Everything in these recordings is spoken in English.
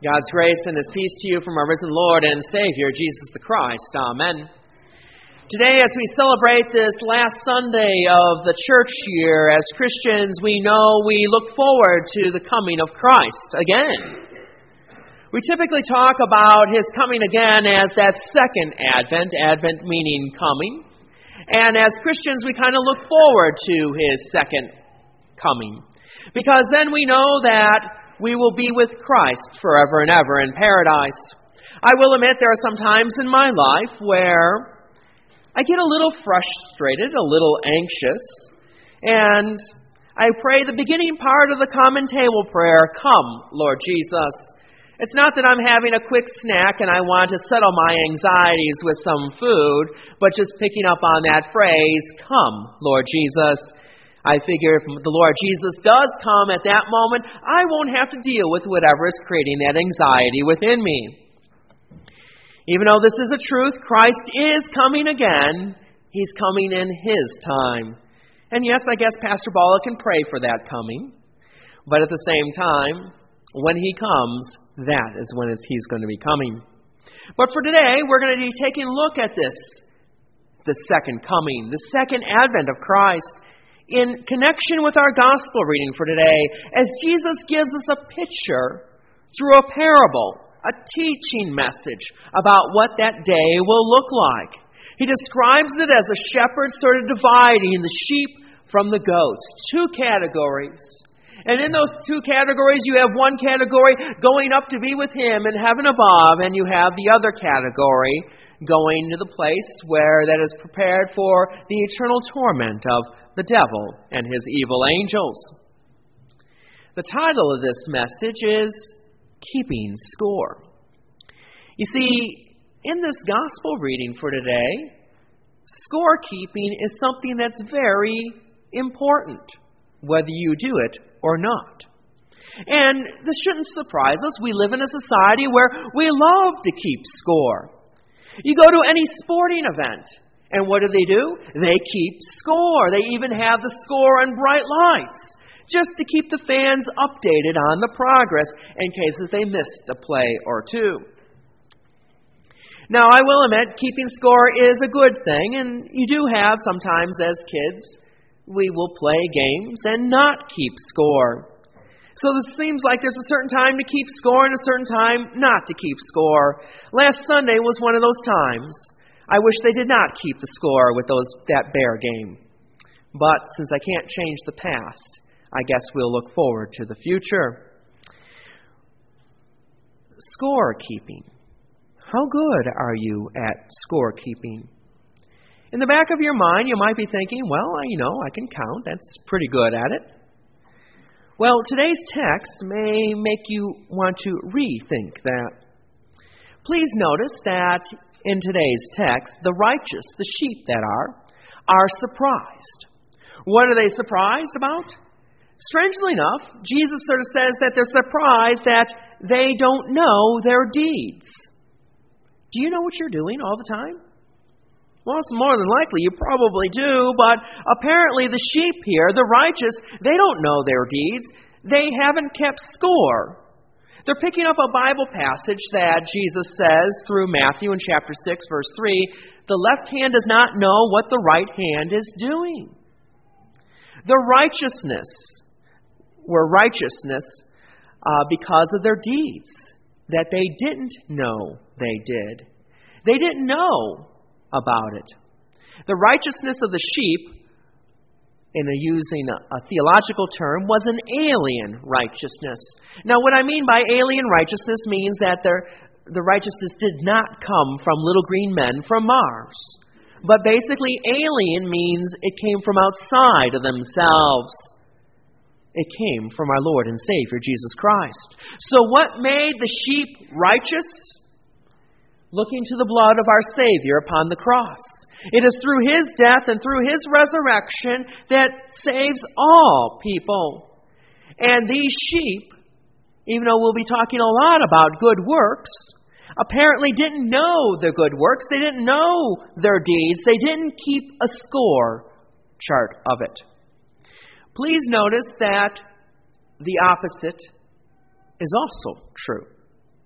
God's grace and His peace to you from our risen Lord and Savior, Jesus the Christ. Amen. Today, as we celebrate this last Sunday of the church year, as Christians, we know we look forward to the coming of Christ again. We typically talk about His coming again as that second Advent, Advent meaning coming. And as Christians, we kind of look forward to His second coming. Because then we know that we will be with Christ forever and ever in paradise. I will admit there are some times in my life where I get a little frustrated, a little anxious, and I pray the beginning part of the common table prayer, "Come, Lord Jesus." It's not that I'm having a quick snack and I want to settle my anxieties with some food, but just picking up on that phrase, "Come, Lord Jesus." I figure if the Lord Jesus does come at that moment, I won't have to deal with whatever is creating that anxiety within me. Even though this is a truth, Christ is coming again. He's coming in His time. And yes, I guess Pastor Bala can pray for that coming. But at the same time, when He comes, that is when He's going to be coming. But for today, we're going to be taking a look at this, the second coming, the second advent of Christ, in connection with our gospel reading for today, as Jesus gives us a picture through a parable, a teaching message about what that day will look like. He describes it as a shepherd sort of dividing the sheep from the goats, two categories. And in those two categories, you have one category going up to be with Him in heaven above, and you have the other category going to the place where that is prepared for the eternal torment of the devil and his evil angels. The title of this message is Keeping Score. You see, in this gospel reading for today, scorekeeping is something that's very important, whether you do it or not. And this shouldn't surprise us. We live in a society where we love to keep score. You go to any sporting event, and what do? They keep score. They even have the score on bright lights, just to keep the fans updated on the progress in case they missed a play or two. Now, I will admit, keeping score is a good thing, and you do have sometimes as kids, we will play games and not keep score. So this seems like there's a certain time to keep score and a certain time not to keep score. Last Sunday was one of those times. I wish they did not keep the score with that bear game. But since I can't change the past, I guess we'll look forward to the future. Scorekeeping. How good are you at scorekeeping? In the back of your mind, you might be thinking, well, I can count. That's pretty good at it. Well, today's text may make you want to rethink that. Please notice that in today's text, the righteous, the sheep that are surprised. What are they surprised about? Strangely enough, Jesus sort of says that they're surprised that they don't know their deeds. Do you know what you're doing all the time? Well, it's more than likely you probably do, but apparently the sheep here, the righteous, they don't know their deeds. They haven't kept score. They're picking up a Bible passage that Jesus says through Matthew in chapter 6, verse 3, the left hand does not know what the right hand is doing. The righteousness were righteousness because of their deeds that they didn't know they did. They didn't know about it. The righteousness of the sheep, in using a theological term, was an alien righteousness. Now, what I mean by alien righteousness means that the righteousness did not come from little green men from Mars. But basically, alien means it came from outside of themselves. It came from our Lord and Savior, Jesus Christ. So what made the sheep righteous? Looking to the blood of our Savior upon the cross. It is through His death and through His resurrection that saves all people. And these sheep, even though we'll be talking a lot about good works, apparently didn't know their good works. They didn't know their deeds. They didn't keep a score chart of it. Please notice that the opposite is also true.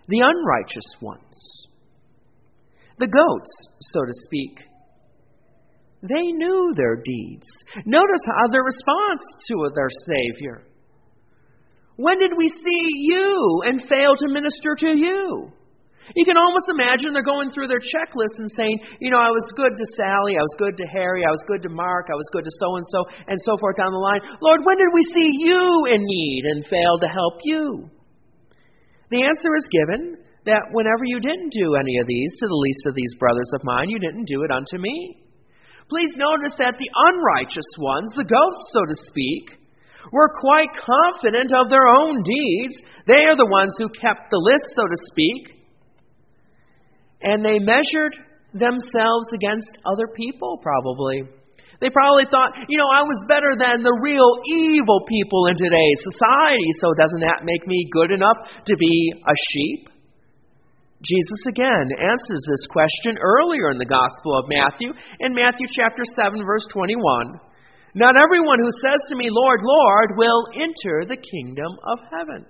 the unrighteous ones. The goats, so to speak. They knew their deeds. Notice how their response to their Savior. When did we see you and fail to minister to you? You can almost imagine they're going through their checklist and saying, I was good to Sally, I was good to Harry, I was good to Mark, I was good to so-and-so, and so forth down the line. Lord, when did we see you in need and fail to help you? The answer is given that whenever you didn't do any of these to the least of these brothers of mine, you didn't do it unto me. Please notice that the unrighteous ones, the goats, so to speak, were quite confident of their own deeds. They are the ones who kept the list, so to speak. And they measured themselves against other people, probably. They probably thought, I was better than the real evil people in today's society, so doesn't that make me good enough to be a sheep? Jesus again answers this question earlier in the Gospel of Matthew, in Matthew chapter 7, verse 21. Not everyone who says to me, Lord, Lord, will enter the kingdom of heaven.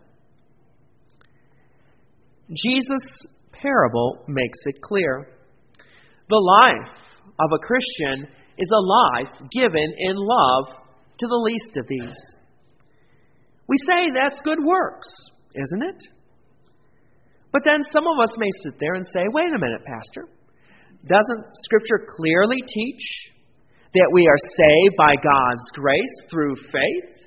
Jesus' parable makes it clear. The life of a Christian is a life given in love to the least of these. We say that's good works, isn't it? But then some of us may sit there and say, wait a minute, Pastor. Doesn't Scripture clearly teach that we are saved by God's grace through faith,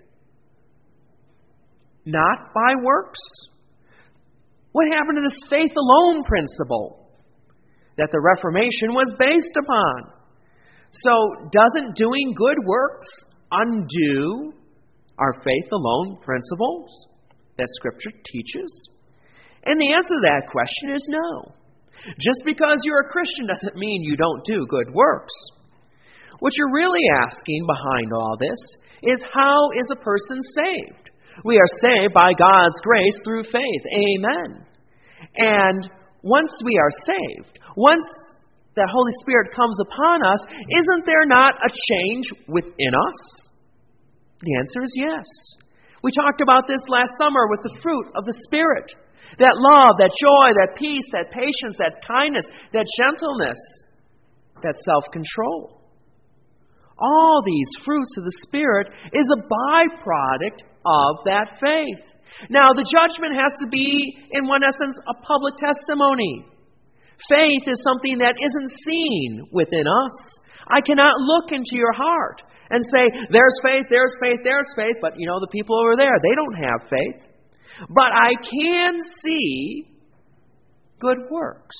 not by works? What happened to this faith alone principle that the Reformation was based upon? So, doesn't doing good works undo our faith alone principles that Scripture teaches? And the answer to that question is no. Just because you're a Christian doesn't mean you don't do good works. What you're really asking behind all this is, how is a person saved? We are saved by God's grace through faith. Amen. And once we are saved, once the Holy Spirit comes upon us, isn't there not a change within us? The answer is yes. We talked about this last summer with the fruit of the Spirit. That love, that joy, that peace, that patience, that kindness, that gentleness, that self-control. All these fruits of the Spirit is a byproduct of that faith. Now, the judgment has to be, in one essence, a public testimony. Faith is something that isn't seen within us. I cannot look into your heart and say, there's faith, there's faith, there's faith, but the people over there, they don't have faith. But I can see good works.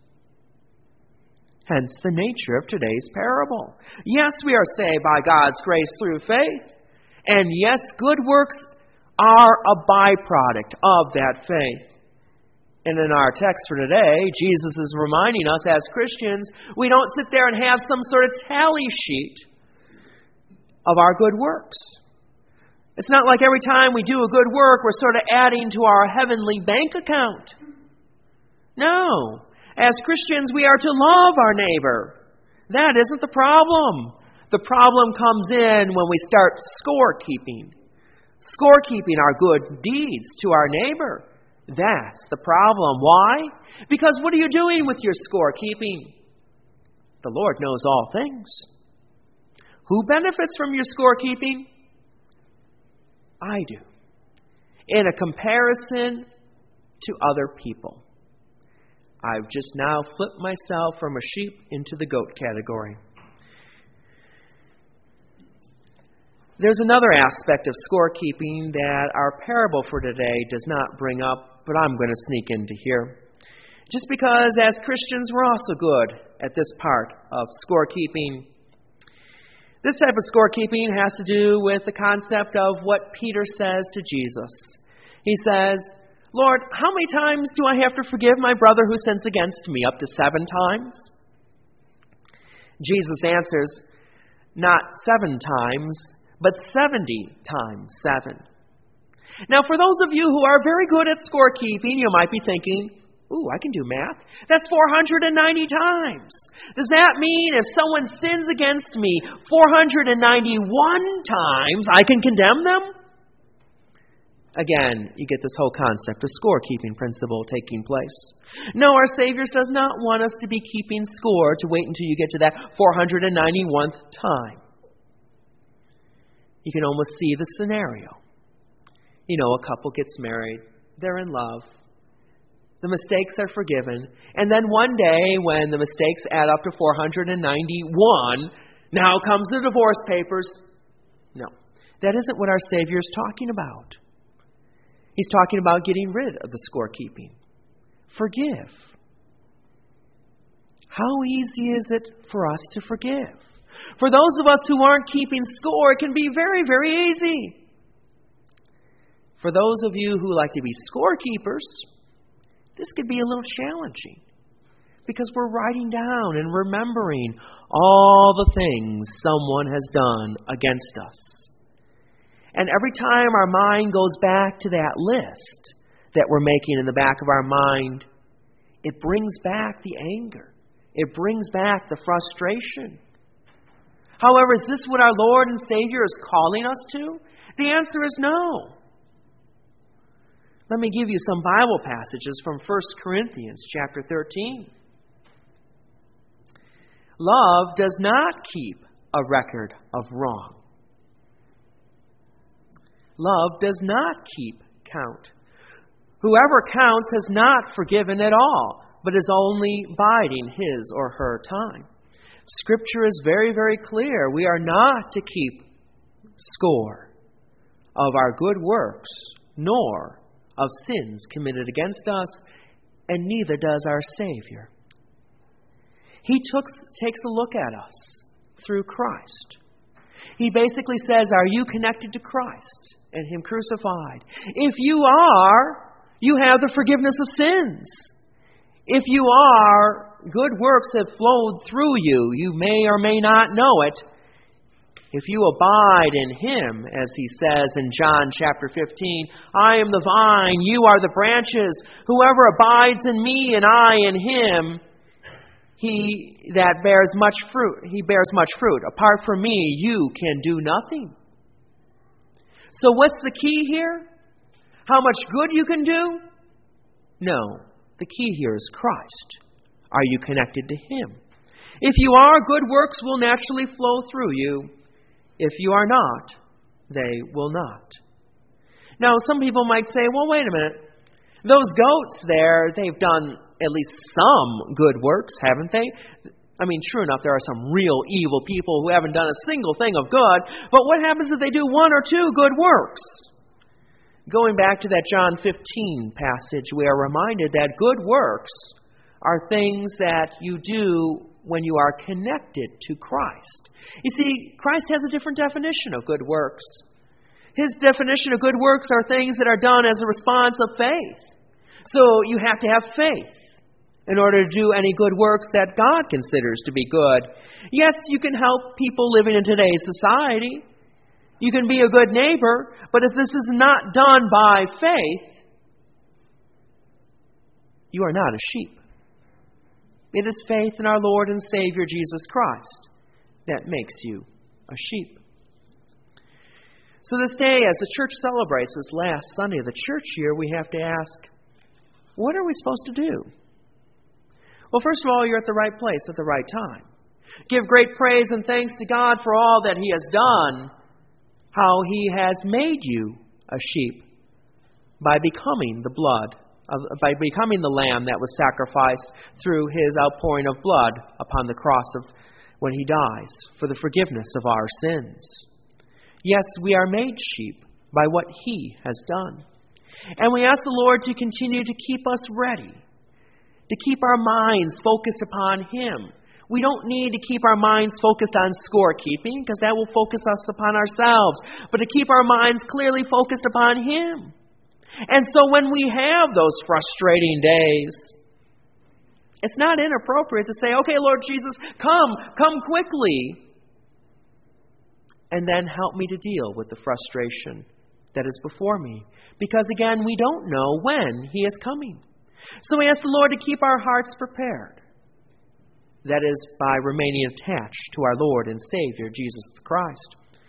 Hence the nature of today's parable. Yes, we are saved by God's grace through faith. And yes, good works are a byproduct of that faith. And in our text for today, Jesus is reminding us as Christians, we don't sit there and have some sort of tally sheet of our good works. It's not like every time we do a good work, we're sort of adding to our heavenly bank account. No. As Christians, we are to love our neighbor. That isn't the problem. The problem comes in when we start scorekeeping. Scorekeeping our good deeds to our neighbor. That's the problem. Why? Because what are you doing with your scorekeeping? The Lord knows all things. Who benefits from your scorekeeping? I do. In a comparison to other people. I've just now flipped myself from a sheep into the goat category. There's another aspect of scorekeeping that our parable for today does not bring up, but I'm going to sneak into here. Just because as Christians we're also good at this part of scorekeeping. This type of scorekeeping has to do with the concept of what Peter says to Jesus. He says, Lord, how many times do I have to forgive my brother who sins against me? Up to 7 times? Jesus answers, not 7 times, but 70 times 7. Now, for those of you who are very good at scorekeeping, you might be thinking, ooh, I can do math. That's 490 times. Does that mean if someone sins against me 491 times, I can condemn them? Again, you get this whole concept of scorekeeping principle taking place. No, our Savior does not want us to be keeping score to wait until you get to that 491th time. You can almost see the scenario. You know, a couple gets married, they're in love, the mistakes are forgiven, and then one day when the mistakes add up to 491, now comes the divorce papers. No, that isn't what our Savior is talking about. He's talking about getting rid of the scorekeeping. Forgive. How easy is it for us to forgive? For those of us who aren't keeping score, it can be very, very easy. For those of you who like to be scorekeepers, this could be a little challenging because we're writing down and remembering all the things someone has done against us. And every time our mind goes back to that list that we're making in the back of our mind, it brings back the anger. It brings back the frustration. However, is this what our Lord and Savior is calling us to? The answer is no. Let me give you some Bible passages from 1 Corinthians chapter 13. Love does not keep a record of wrong. Love does not keep count. Whoever counts has not forgiven at all, but is only biding his or her time. Scripture is very, very clear. We are not to keep score of our good works, nor of sins committed against us, and neither does our Savior. He takes a look at us through Christ. He basically says, are you connected to Christ and Him crucified? If you are, you have the forgiveness of sins. If you are, good works have flowed through you. You may or may not know it. If you abide in Him, as He says in John chapter 15, I am the vine, you are the branches. Whoever abides in me and I in Him, he that bears much fruit, he bears much fruit. Apart from me, you can do nothing. So what's the key here? How much good you can do? No. The key here is Christ. Are you connected to Him? If you are, good works will naturally flow through you. If you are not, they will not. Now, some people might say, well, wait a minute. Those goats there, they've done at least some good works, haven't they? I mean, true enough, there are some real evil people who haven't done a single thing of good. But what happens if they do one or two good works? Going back to that John 15 passage, we are reminded that good works are things that you do when you are connected to Christ. You see, Christ has a different definition of good works. His definition of good works are things that are done as a response of faith. So you have to have faith in order to do any good works that God considers to be good. Yes, you can help people living in today's society. You can be a good neighbor, but if this is not done by faith, you are not a sheep. It is faith in our Lord and Savior Jesus Christ that makes you a sheep. So this day, as the church celebrates this last Sunday of the church year, we have to ask, what are we supposed to do? Well, first of all, you're at the right place at the right time. Give great praise and thanks to God for all that He has done, how He has made you a sheep by becoming the lamb that was sacrificed through His outpouring of blood upon the cross of when He dies for the forgiveness of our sins. Yes, we are made sheep by what He has done. And we ask the Lord to continue to keep us ready, to keep our minds focused upon Him. We don't need to keep our minds focused on scorekeeping, because that will focus us upon ourselves, but to keep our minds clearly focused upon Him. And so when we have those frustrating days, it's not inappropriate to say, okay, Lord Jesus, come quickly, and then help me to deal with the frustration that is before me. Because again, we don't know when He is coming. So we ask the Lord to keep our hearts prepared. That is, by remaining attached to our Lord and Savior, Jesus Christ.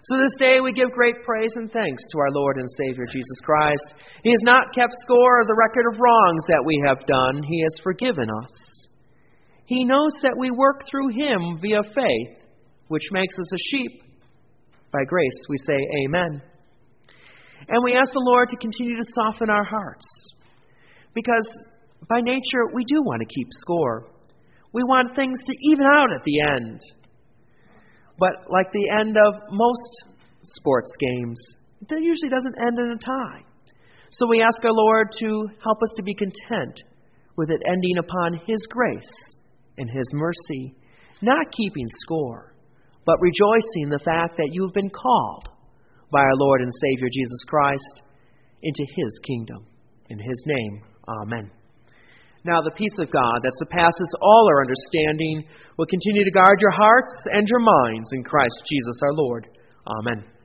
So this day we give great praise and thanks to our Lord and Savior Jesus Christ. He has not kept score of the record of wrongs that we have done. He has forgiven us. He knows that we work through Him via faith, which makes us a sheep. By grace we say amen. And we ask the Lord to continue to soften our hearts. Because by nature we do want to keep score. We want things to even out at the end. But like the end of most sports games, it usually doesn't end in a tie. So we ask our Lord to help us to be content with it ending upon His grace and His mercy, not keeping score, but rejoicing the fact that you have been called by our Lord and Savior Jesus Christ into His kingdom. In His name, amen. Now the peace of God that surpasses all our understanding will continue to guard your hearts and your minds in Christ Jesus our Lord. Amen.